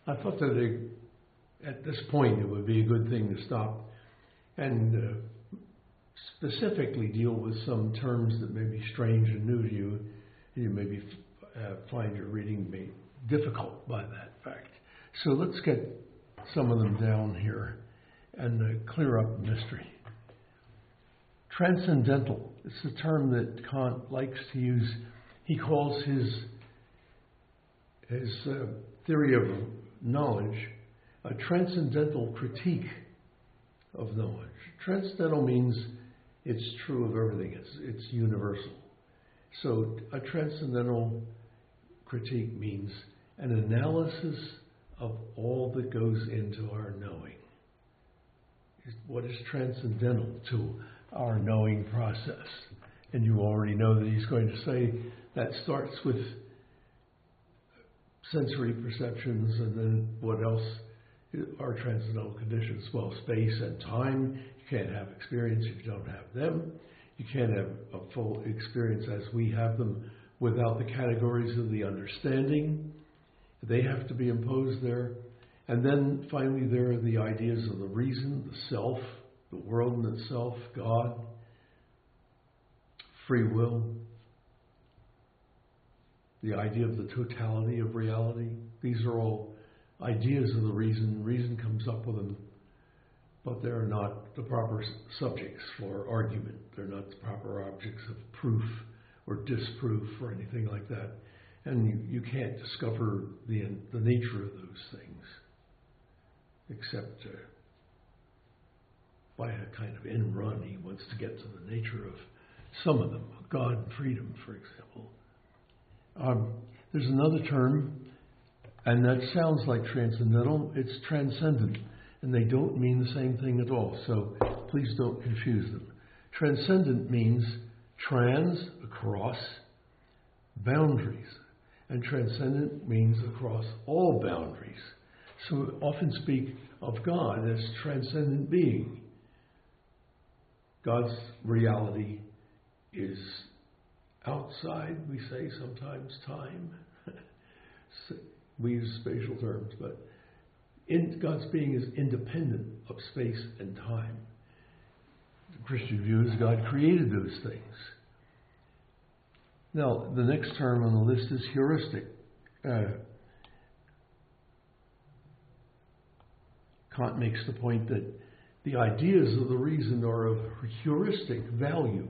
I thought that at this point it would be a good thing to stop and specifically deal with some terms that may be strange and new to you. You maybe find your reading made difficult by that fact. So let's get some of them down here and clear up the mystery. Transcendental. It's a term that Kant likes to use. He calls his theory of knowledge a transcendental critique of knowledge. Transcendental means it's true of everything. It's universal. So a transcendental critique means an analysis of all that goes into our knowing. What is transcendental to our knowing process? And you already know that he's going to say that starts with sensory perceptions, and then what else are transcendental conditions? Well, space and time. You can't have experience if you don't have them. You can't have a full experience as we have them without the categories of the understanding. They have to be imposed there. And then finally there are the ideas of the reason, the self, the world in itself, God, free will, the idea of the totality of reality. These are all ideas of the reason. Reason comes up with them, but they're not the proper subjects for argument. They're not the proper objects of proof or disproof or anything like that. And you can't discover the nature of those things except by a kind of end run. He wants to get to the nature of some of them, God and freedom, for example. There's another term, and that sounds like transcendental. It's transcendent, and they don't mean the same thing at all, so please don't confuse them. Transcendent means trans, across, boundaries, and transcendent means across all boundaries. So we often speak of God as transcendent being. God's reality is outside, we say sometimes, time. We use spatial terms, but God's being is independent of space and time. The Christian view is God created those things. Now, the next term on the list is heuristic. Kant makes the point that the ideas of the reason are of heuristic value.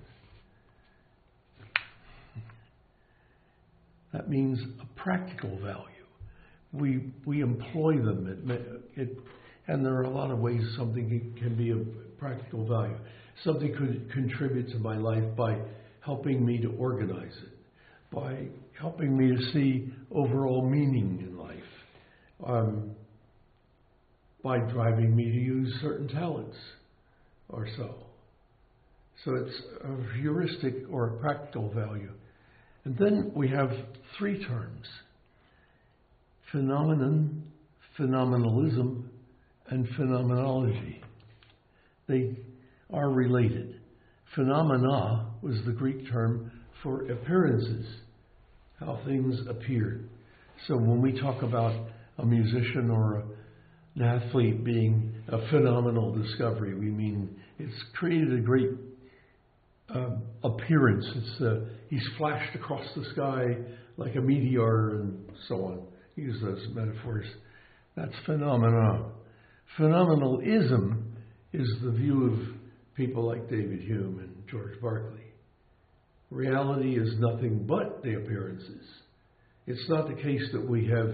That means a practical value. We employ them, and there are a lot of ways something can be of practical value. Something could contribute to my life by helping me to organize it, by helping me to see overall meaning in life, by driving me to use certain talents or so. So it's a heuristic or a practical value. And then we have three terms: phenomenon, phenomenalism, and phenomenology. They are related. Phenomena was the Greek term for appearances, how things appeared. So when we talk about a musician or an athlete being a phenomenal discovery, we mean it's created a great appearance. He's flashed across the sky like a meteor and so on. Use those metaphors. That's phenomena. Phenomenalism is the view of people like David Hume and George Berkeley. Reality is nothing but the appearances. It's not the case that we have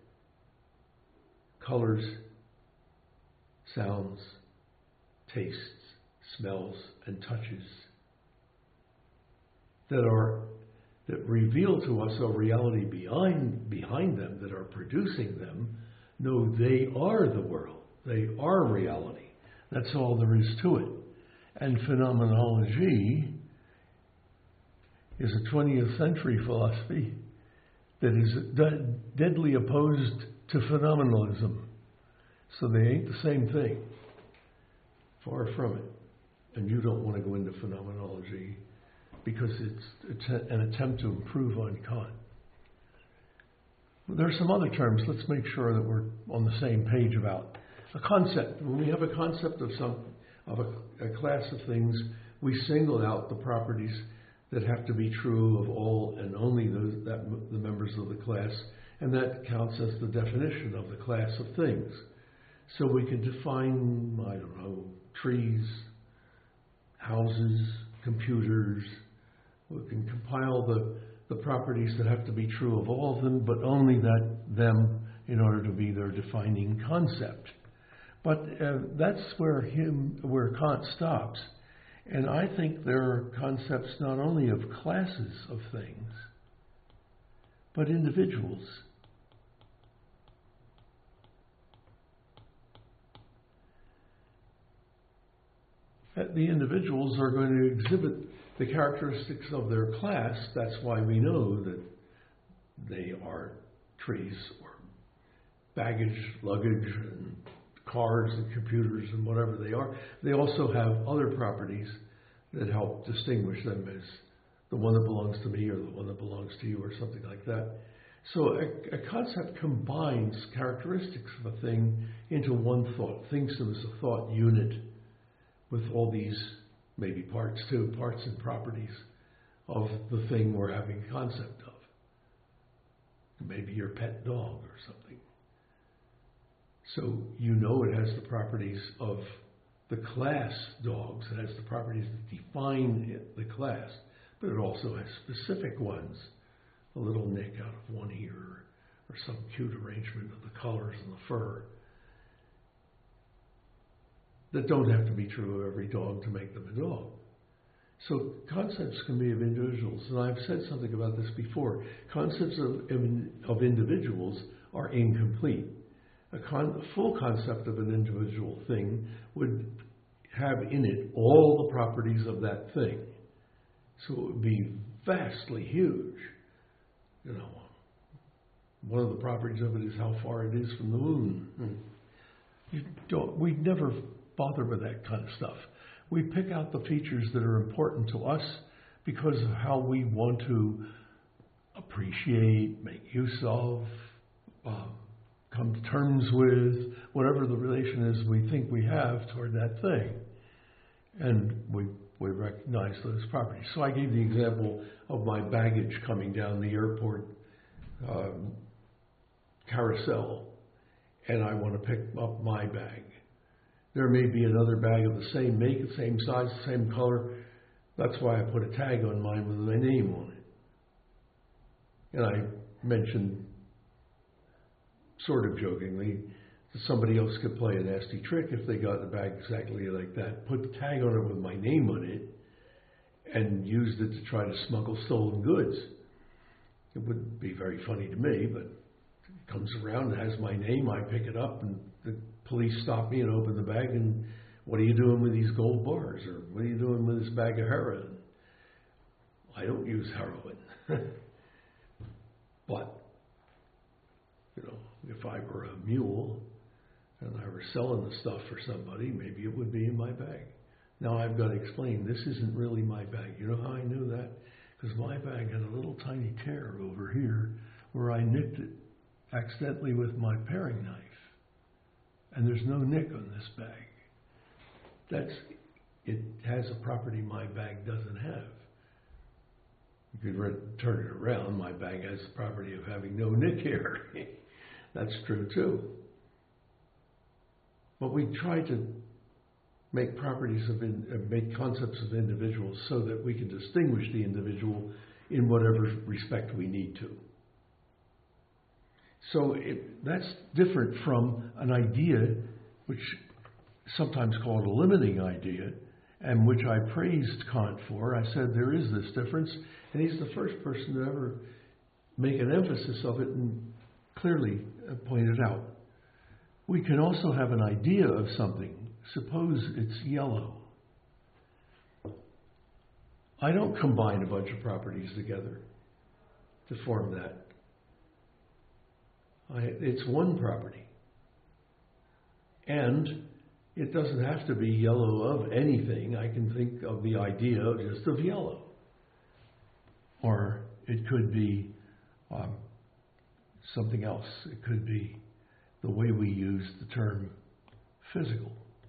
colors, sounds, tastes, smells, and touches that reveal to us a reality behind them, that are producing them. No, they are the world. They are reality. That's all there is to it. And phenomenology is a 20th century philosophy that is deadly opposed to phenomenalism. So they ain't the same thing. Far from it. And you don't want to go into phenomenology because it's an attempt to improve on Kant. There are some other terms. Let's make sure that we're on the same page about a concept. When we have a concept of a class of things, we single out the properties that have to be true of all and only the members of the class, and that counts as the definition of the class of things. So we can define, I don't know, trees, houses, computers. We can compile the properties that have to be true of all of them, but only them in order to be their defining concept. But that's where Kant stops. And I think there are concepts not only of classes of things, but individuals. The individuals are going to exhibit the characteristics of their class. That's why we know that they are trees or baggage, luggage, and cars and computers and whatever they are. They also have other properties that help distinguish them as the one that belongs to me or the one that belongs to you or something like that. So a concept combines characteristics of a thing into one thought, thinks of as a thought unit with all these maybe parts too, parts and properties of the thing we're having a concept of. Maybe your pet dog or something. So you know it has the properties of the class dogs. It has the properties that define the class, but it also has specific ones. A little nick out of one ear or some cute arrangement of the colors and the fur that don't have to be true of every dog to make them a dog. So concepts can be of individuals, and I've said something about this before. Concepts of individuals are incomplete. A full concept of an individual thing would have in it all the properties of that thing. So it would be vastly huge. You know, one of the properties of it is how far it is from the moon. We never bother with that kind of stuff. We pick out the features that are important to us because of how we want to appreciate, make use of, come to terms with, whatever the relation is we think we have toward that thing. And we recognize those properties. So I gave the example of my baggage coming down the airport carousel, and I want to pick up my bag. There may be another bag of the same make, the same size, the same color. That's why I put a tag on mine with my name on it. And I mentioned, sort of jokingly, that somebody else could play a nasty trick if they got the bag exactly like that, put the tag on it with my name on it, and used it to try to smuggle stolen goods. It wouldn't be very funny to me, but it comes around, it has my name, I pick it up, and the police stop me and open the bag, and what are you doing with these gold bars? Or what are you doing with this bag of heroin? I don't use heroin. But, you know, if I were a mule and I were selling the stuff for somebody, maybe it would be in my bag. Now I've got to explain, this isn't really my bag. You know how I knew that? Because my bag had a little tiny tear over here where I nicked it accidentally with my paring knife. And there's no nick on this bag. It has a property my bag doesn't have. You could turn it around. My bag has the property of having no nick here. That's true too. But we try to make make concepts of individuals so that we can distinguish the individual in whatever respect we need to. So that's different from an idea, which is sometimes called a limiting idea, and which I praised Kant for. I said there is this difference, and he's the first person to ever make an emphasis of it and clearly point it out. We can also have an idea of something. Suppose it's yellow. I don't combine a bunch of properties together to form that. It's one property. And it doesn't have to be yellow of anything. I can think of the idea just of yellow. Or it could be something else. It could be the way we use the term physical.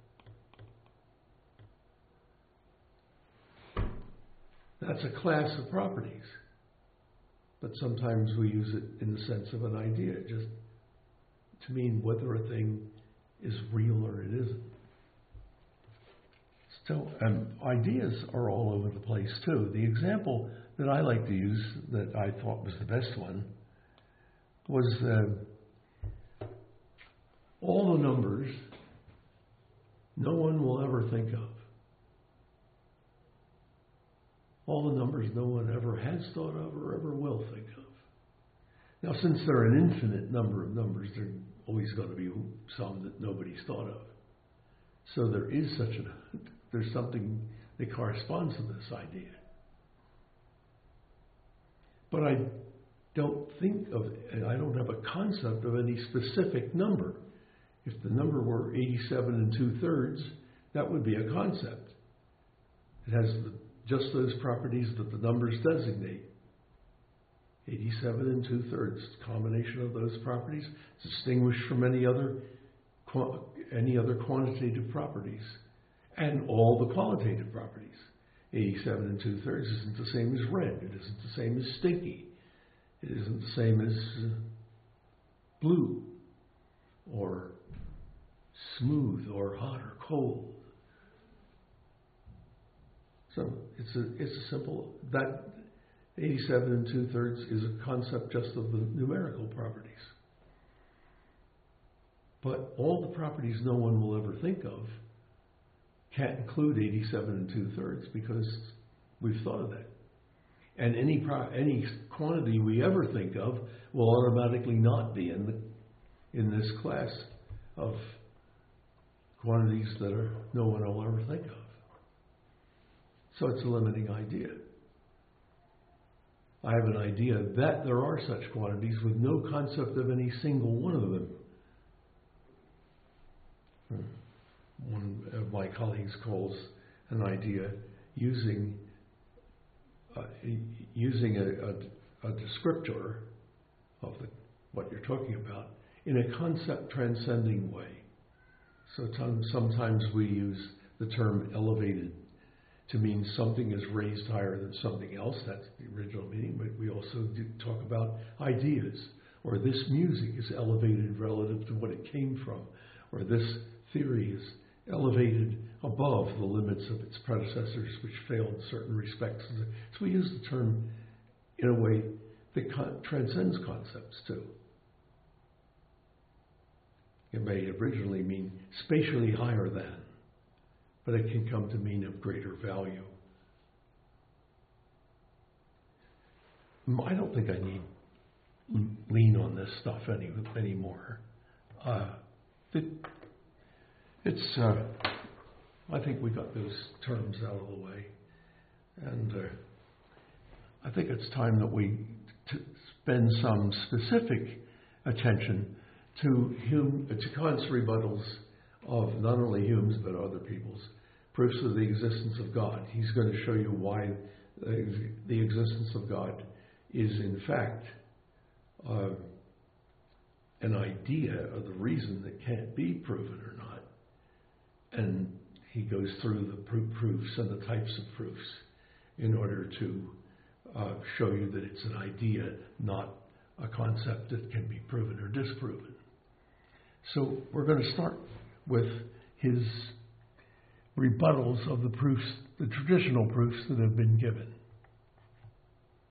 That's a class of properties. But sometimes we use it in the sense of an idea, just to mean whether a thing is real or it isn't. So, ideas are all over the place too. The example that I like to use, that I thought was the best one, was all the numbers no one will ever think of. All the numbers no one ever has thought of or ever will think of. Now, since there are an infinite number of numbers, there are always going to be some that nobody's thought of. So there is there's something that corresponds to this idea. But I don't have a concept of any specific number. If the number were 87 2/3, that would be a concept. It has just those properties that the numbers designate. 87 2/3, combination of those properties, distinguished from any other quantitative properties, and all the qualitative properties. 87 2/3 isn't the same as red. It isn't the same as stinky. It isn't the same as blue, or smooth, or hot, or cold. So it's a simple, that 87 2/3 is a concept just of the numerical properties. But all the properties no one will ever think of can't include 87 2/3 because we've thought of that. And any quantity we ever think of will automatically not be in this class of quantities that no one will ever think of. So it's a limiting idea. I have an idea that there are such quantities with no concept of any single one of them. One of my colleagues calls an idea using a descriptor of what you're talking about in a concept transcending way. So sometimes we use the term elevated to mean something is raised higher than something else. That's the original meaning. But we also do talk about ideas, or this music is elevated relative to what it came from, or this theory is elevated above the limits of its predecessors, which failed in certain respects. So we use the term in a way that transcends concepts too. It may originally mean spatially higher than, but it can come to mean of greater value. I don't think I need lean on this stuff anymore. I think we got those terms out of the way, and I think it's time that we spend some specific attention to Kant's rebuttals of not only Hume's but other people's proofs of the existence of God. He's going to show you why the existence of God is in fact an idea or the reason that can't be proven or not. And he goes through the proofs and the types of proofs in order to show you that it's an idea, not a concept that can be proven or disproven. So we're going to start with his rebuttals of the proofs, the traditional proofs that have been given.